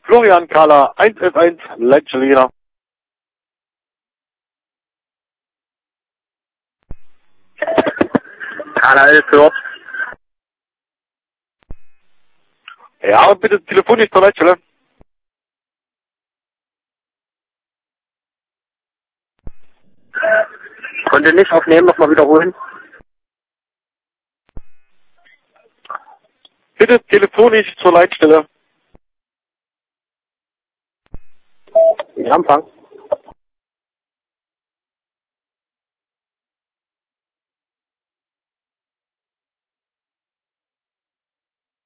Florian Kahler 111 Leitstelle. Kahler 11 Ja, und bitte telefonisch zur Leitstelle. Konnte nicht aufnehmen, nochmal wiederholen. Bitte telefonisch zur Leitstelle. Ja, Empfang.